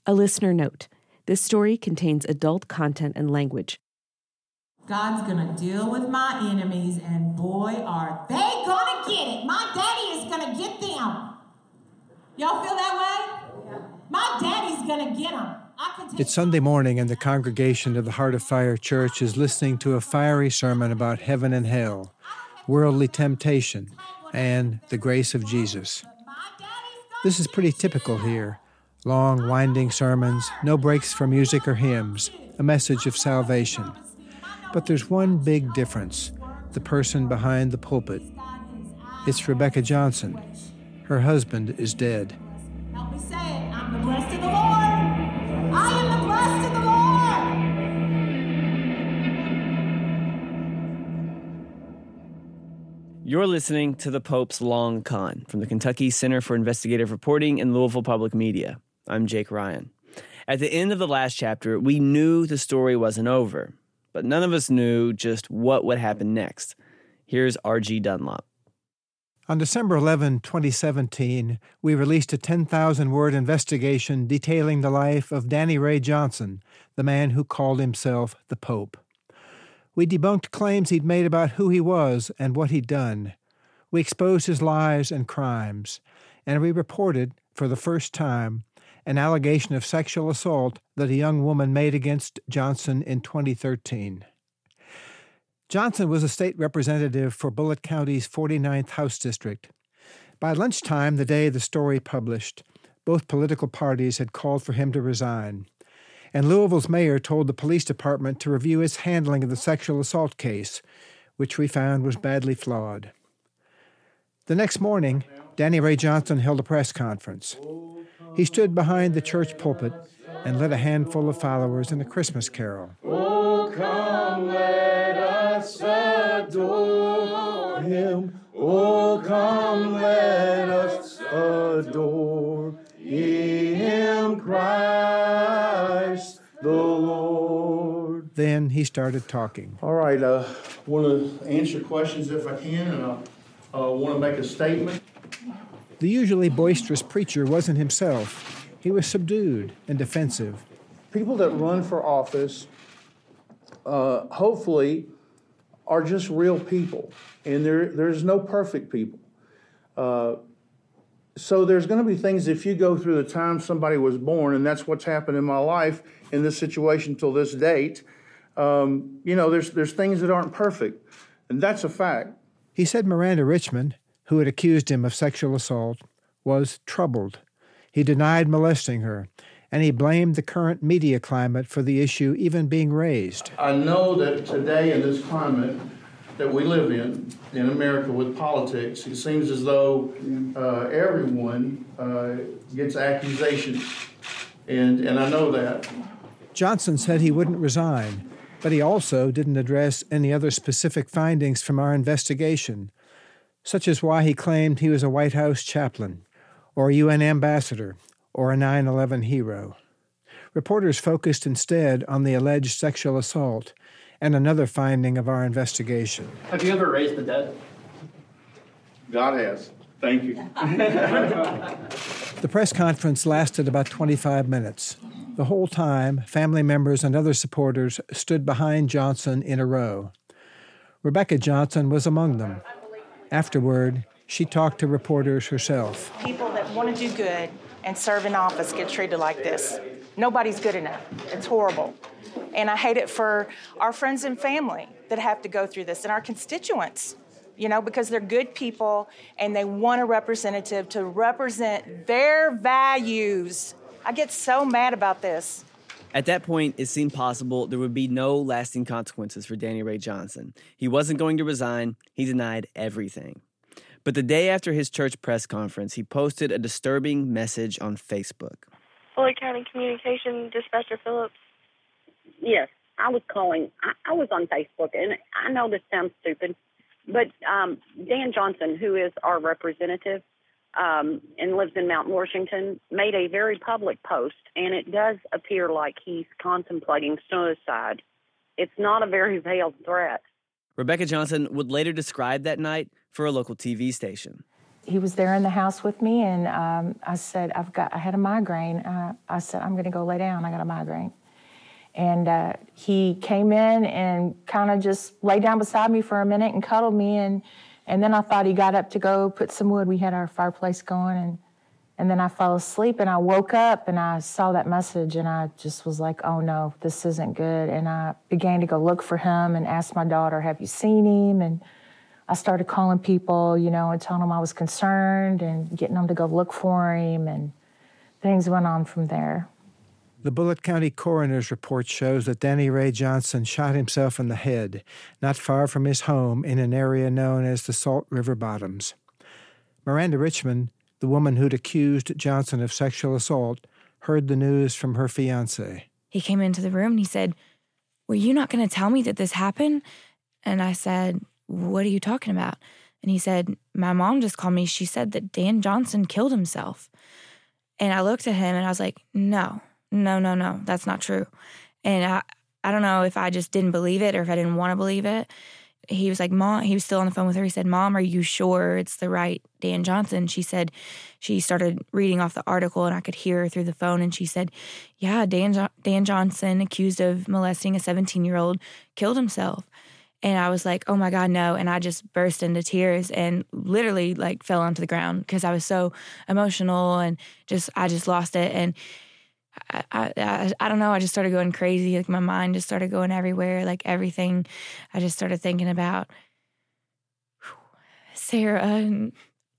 A listener note: this story contains adult content and language. God's gonna deal with my enemies, and boy, are they gonna get it. My daddy is gonna get them. Y'all feel that way? My daddy's gonna get them. It's Sunday morning, and the congregation of the Heart of Fire Church is listening to a fiery sermon about heaven and hell, worldly temptation, and the grace of Jesus. This is pretty typical here. Long, winding sermons, no breaks for music or hymns, a message of salvation. But there's one big difference: the person behind the pulpit. It's Rebecca Johnson. Her husband is dead. Help me say it. I'm the blessed of the Lord. I am the blessed of the Lord. You're listening to The Pope's Long Con from the Kentucky Center for Investigative Reporting and Louisville Public Media. I'm Jake Ryan. At the end of the last chapter, we knew the story wasn't over, but none of us knew just what would happen next. Here's R.G. Dunlop. On December 11, 2017, we released a 10,000-word investigation detailing the life of Danny Ray Johnson, the man who called himself the Pope. We debunked claims he'd made about who he was and what he'd done. We exposed his lies and crimes, and we reported, for the first time, an allegation of sexual assault that a young woman made against Johnson in 2013. Johnson was a state representative for Bullitt County's 49th House District. By lunchtime the day the story published, both political parties had called for him to resign, and Louisville's mayor told the police department to review his handling of the sexual assault case, which we found was badly flawed. The next morning, Danny Ray Johnson held a press conference. He stood behind the church pulpit and led a handful of followers in a Christmas carol. Oh, come, let us adore him. Oh, come, let us adore him, Christ the Lord. Then he started talking. All right, I want to answer questions if I can, and I want to make a statement. The usually boisterous preacher wasn't himself. He was subdued and defensive. People that run for office, hopefully, are just real people, and there's no perfect people. So there's going to be things, if you go through the time somebody was born, and that's what's happened in my life in this situation till this date, there's things that aren't perfect, and that's a fact. He said Miranda Richmond, who had accused him of sexual assault, was troubled. He denied molesting her, and he blamed the current media climate for the issue even being raised. I know that today in this climate that we live in America with politics, it seems as though everyone gets accusations, and I know that. Johnson said he wouldn't resign, but he also didn't address any other specific findings from our investigation, such as why he claimed he was a White House chaplain, or a UN ambassador, or a 9/11 hero. Reporters focused instead on the alleged sexual assault and another finding of our investigation. Have you ever raised the dead? God has. Thank you. The press conference lasted about 25 minutes. The whole time, family members and other supporters stood behind Johnson in a row. Rebecca Johnson was among them. Afterward, she talked to reporters herself. People that want to do good and serve in office get treated like this. Nobody's good enough. It's horrible. And I hate it for our friends and family that have to go through this, and our constituents, because they're good people and they want a representative to represent their values. I get so mad about this. At that point, it seemed possible there would be no lasting consequences for Danny Ray Johnson. He wasn't going to resign. He denied everything. But the day after his church press conference, he posted a disturbing message on Facebook. Fulton County Communication Dispatcher Phillips. Yes, I was calling. I was on Facebook, and I know this sounds stupid, but Dan Johnson, who is our representative and lives in Mount Washington, made a very public post, and it does appear like he's contemplating suicide. It's not a very veiled threat. Rebecca Johnson would later describe that night for a local TV station. He was there in the house with me, and I said, I had a migraine. I said, I'm going to go lay down. I got a migraine. And he came in and kind of just laid down beside me for a minute and cuddled me. And then I thought he got up to go put some wood. We had our fireplace going. And then I fell asleep, and I woke up, and I saw that message, and I just was like, oh, no, this isn't good. And I began to go look for him and ask my daughter, have you seen him? And I started calling people, and telling them I was concerned and getting them to go look for him, and things went on from there. The Bullitt County Coroner's report shows that Danny Ray Johnson shot himself in the head, not far from his home in an area known as the Salt River Bottoms. Miranda Richmond, the woman who'd accused Johnson of sexual assault, heard the news from her fiancé. He came into the room and he said, were you not going to tell me that this happened? And I said, what are you talking about? And he said, my mom just called me. She said that Dan Johnson killed himself. And I looked at him and I was like, no, that's not true. And I don't know if I just didn't believe it or if I didn't want to believe it. He was like, Mom, he was still on the phone with her. He said, Mom, are you sure it's the right Dan Johnson? She said, she started reading off the article and I could hear her through the phone. And she said, yeah, Dan Johnson, accused of molesting a 17-year-old, killed himself. And I was like, oh my God, no. And I just burst into tears and literally fell onto the ground because I was so emotional and I just lost it. And I don't know, I just started going crazy. My mind just started going everywhere, everything. I just started thinking about Sarah and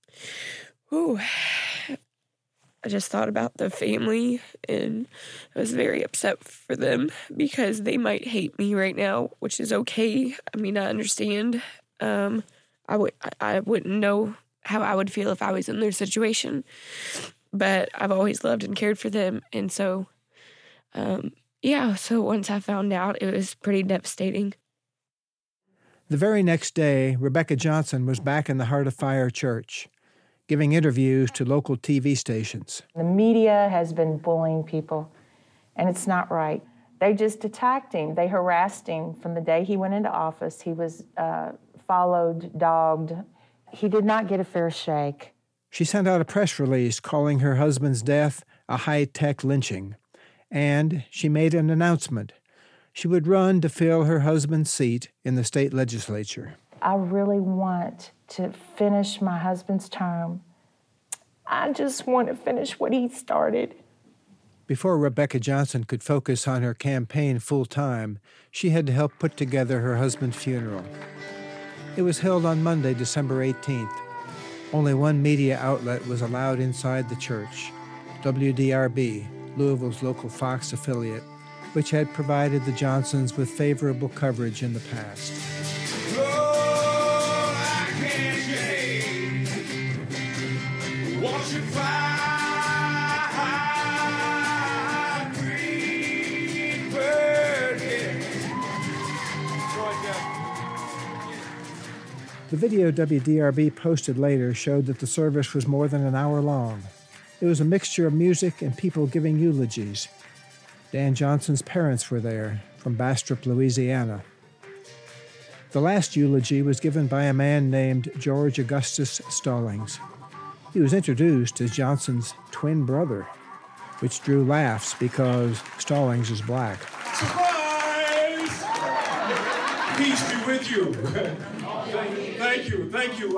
I just thought about the family, and I was very upset for them because they might hate me right now, which is okay. I mean, I understand. I wouldn't know how I would feel if I was in their situation. But I've always loved and cared for them. And so, so once I found out, it was pretty devastating. The very next day, Rebecca Johnson was back in the Heart of Fire Church, giving interviews to local TV stations. The media has been bullying people, and it's not right. They just attacked him. They harassed him from the day he went into office. He was followed, dogged. He did not get a fair shake. She sent out a press release calling her husband's death a high-tech lynching, and she made an announcement. She would run to fill her husband's seat in the state legislature. I really want to finish my husband's term. I just want to finish what he started. Before Rebecca Johnson could focus on her campaign full-time, she had to help put together her husband's funeral. It was held on Monday, December 18th. Only one media outlet was allowed inside the church, WDRB, Louisville's local Fox affiliate, which had provided the Johnsons with favorable coverage in the past. Lord, I can't change. Watch it fly, green bird, The video WDRB posted later showed that the service was more than an hour long. It was a mixture of music and people giving eulogies. Dan Johnson's parents were there, from Bastrop, Louisiana. The last eulogy was given by a man named George Augustus Stallings. He was introduced as Johnson's twin brother, which drew laughs because Stallings is black. Surprise! Peace be with you. Thank you.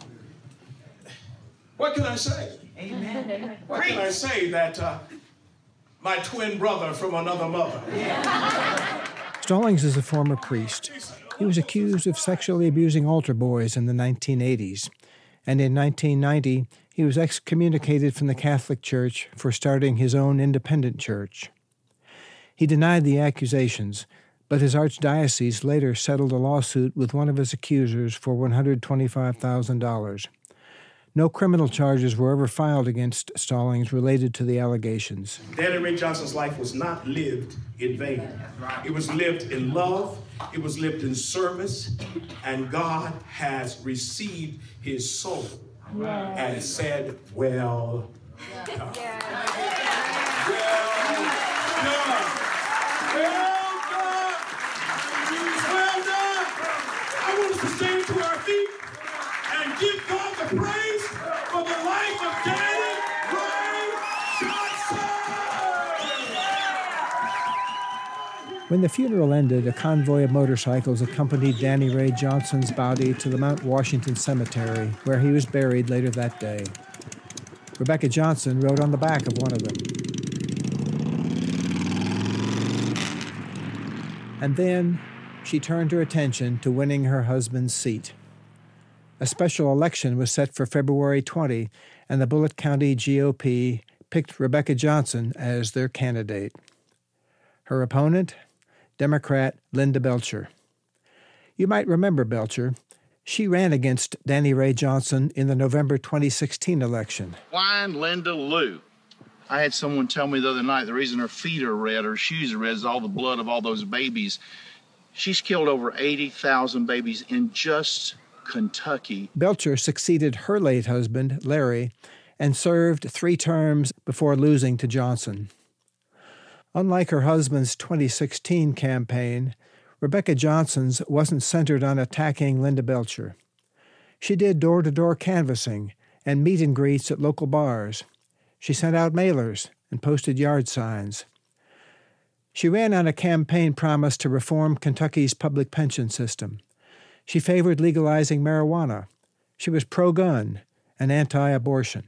What can I say? Amen. What can I say that my twin brother from another mother? Stallings is a former priest. He was accused of sexually abusing altar boys in the 1980s, and in 1990, he was excommunicated from the Catholic Church for starting his own independent church. He denied the accusations, but his archdiocese later settled a lawsuit with one of his accusers for $125,000. No criminal charges were ever filed against Stallings related to the allegations. Danny Ray Johnson's life was not lived in vain. It was lived in love, it was lived in service, and God has received his soul and said, well done. I want us to stand to our feet and give God the praise When the funeral ended, a convoy of motorcycles accompanied Danny Ray Johnson's body to the Mount Washington Cemetery, where he was buried later that day. Rebecca Johnson rode on the back of one of them. And then she turned her attention to winning her husband's seat. A special election was set for February 20, and the Bullitt County GOP picked Rebecca Johnson as their candidate. Her opponent, Democrat Linda Belcher. You might remember Belcher. She ran against Danny Ray Johnson in the November 2016 election. Blind Linda Lou. I had someone tell me the other night the reason her feet are red, her shoes are red, is all the blood of all those babies. She's killed over 80,000 babies in just Kentucky. Belcher succeeded her late husband, Larry, and served 3 terms before losing to Johnson. Unlike her husband's 2016 campaign, Rebecca Johnson's wasn't centered on attacking Linda Belcher. She did door-to-door canvassing and meet and greets at local bars. She sent out mailers and posted yard signs. She ran on a campaign promise to reform Kentucky's public pension system. She favored legalizing marijuana. She was pro-gun and anti-abortion.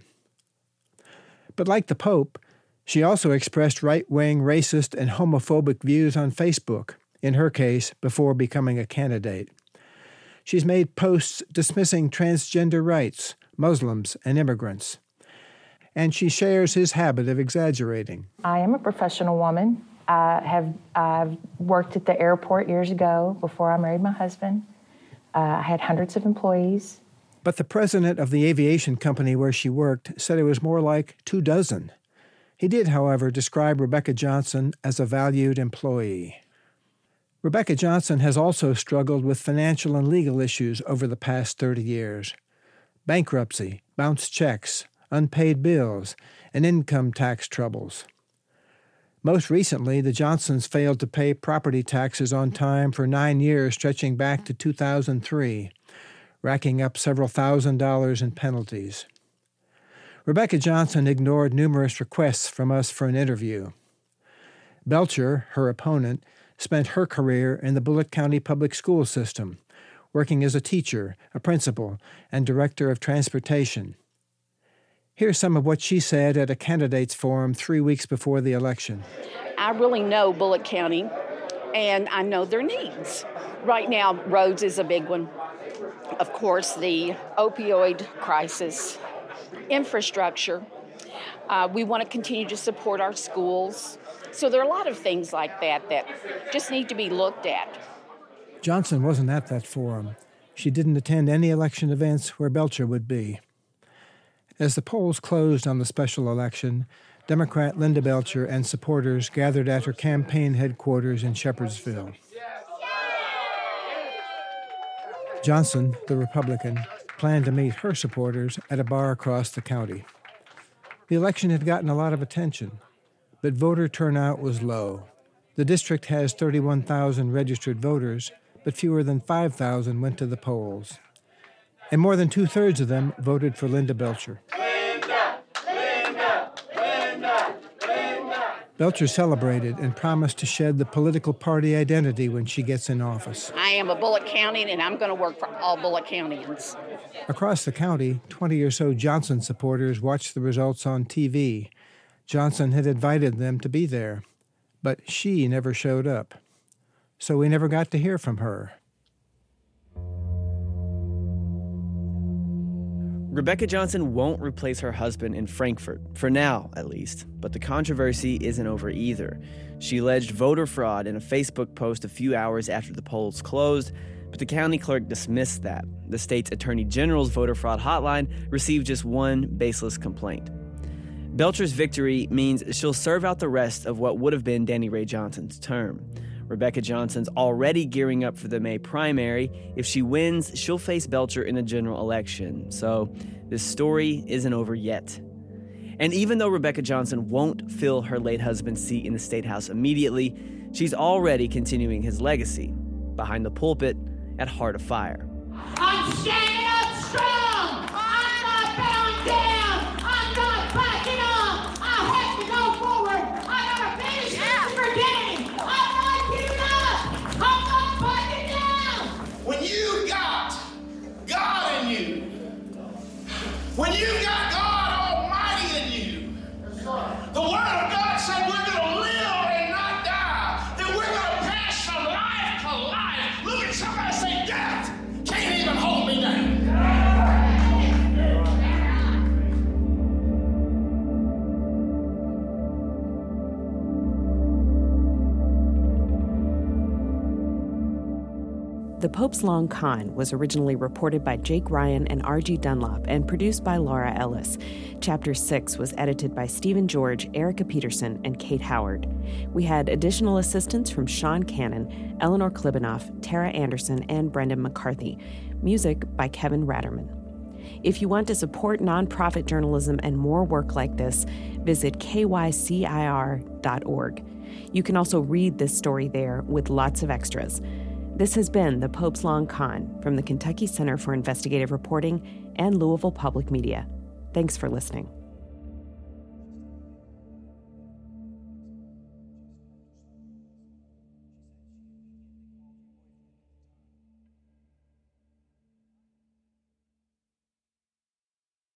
But like the Pope, she also expressed right-wing, racist, and homophobic views on Facebook, in her case, before becoming a candidate. She's made posts dismissing transgender rights, Muslims, and immigrants. And she shares his habit of exaggerating. I am a professional woman. I've worked at the airport years ago before I married my husband. I had hundreds of employees. But the president of the aviation company where she worked said it was more like 24. He did, however, describe Rebecca Johnson as a valued employee. Rebecca Johnson has also struggled with financial and legal issues over the past 30 years. Bankruptcy, bounced checks, unpaid bills, and income tax troubles. Most recently, the Johnsons failed to pay property taxes on time for 9 years stretching back to 2003, racking up several $1,000s in penalties. Rebecca Johnson ignored numerous requests from us for an interview. Belcher, her opponent, spent her career in the Bullitt County public school system, working as a teacher, a principal, and director of transportation. Here's some of what she said at a candidates forum 3 weeks before the election. I really know Bullitt County, and I know their needs. Right now, roads is a big one. Of course, the opioid crisis, infrastructure. We want to continue to support our schools. So there are a lot of things like that that just need to be looked at. Johnson wasn't at that forum. She didn't attend any election events where Belcher would be. As the polls closed on the special election, Democrat Linda Belcher and supporters gathered at her campaign headquarters in Shepherdsville. Johnson, the Republican, planned to meet her supporters at a bar across the county. The election had gotten a lot of attention, but voter turnout was low. The district has 31,000 registered voters, but fewer than 5,000 went to the polls. And more than 2/3 of them voted for Linda Belcher. Belcher celebrated and promised to shed the political party identity when she gets in office. I am a Bullitt County, and I'm going to work for all Bullitt Countyans. Across the county, 20 or so Johnson supporters watched the results on TV. Johnson had invited them to be there, but she never showed up. So we never got to hear from her. Rebecca Johnson won't replace her husband in Frankfort, for now at least, but the controversy isn't over either. She alleged voter fraud in a Facebook post a few hours after the polls closed, but the county clerk dismissed that. The state's attorney general's voter fraud hotline received just one baseless complaint. Belcher's victory means she'll serve out the rest of what would have been Danny Ray Johnson's term. Rebecca Johnson's already gearing up for the May primary. If she wins, she'll face Belcher in the general election. So this story isn't over yet. And even though Rebecca Johnson won't fill her late husband's seat in the State House immediately, she's already continuing his legacy behind the pulpit at Heart of Fire. I'm standing up strong. I'm not bowing down. I'm not backing up. I have to go forward. I gotta finish this for Danny. I'm not giving The Pope's Long Con was originally reported by Jake Ryan and R.G. Dunlop and produced by Laura Ellis. Chapter 6 was edited by Stephen George, Erica Peterson, and Kate Howard. We had additional assistance from Sean Cannon, Eleanor Klibanoff, Tara Anderson, and Brendan McCarthy. Music by Kevin Ratterman. If you want to support nonprofit journalism and more work like this, visit kycir.org. You can also read this story there with lots of extras. This has been The Pope's Long Con from the Kentucky Center for Investigative Reporting and Louisville Public Media. Thanks for listening.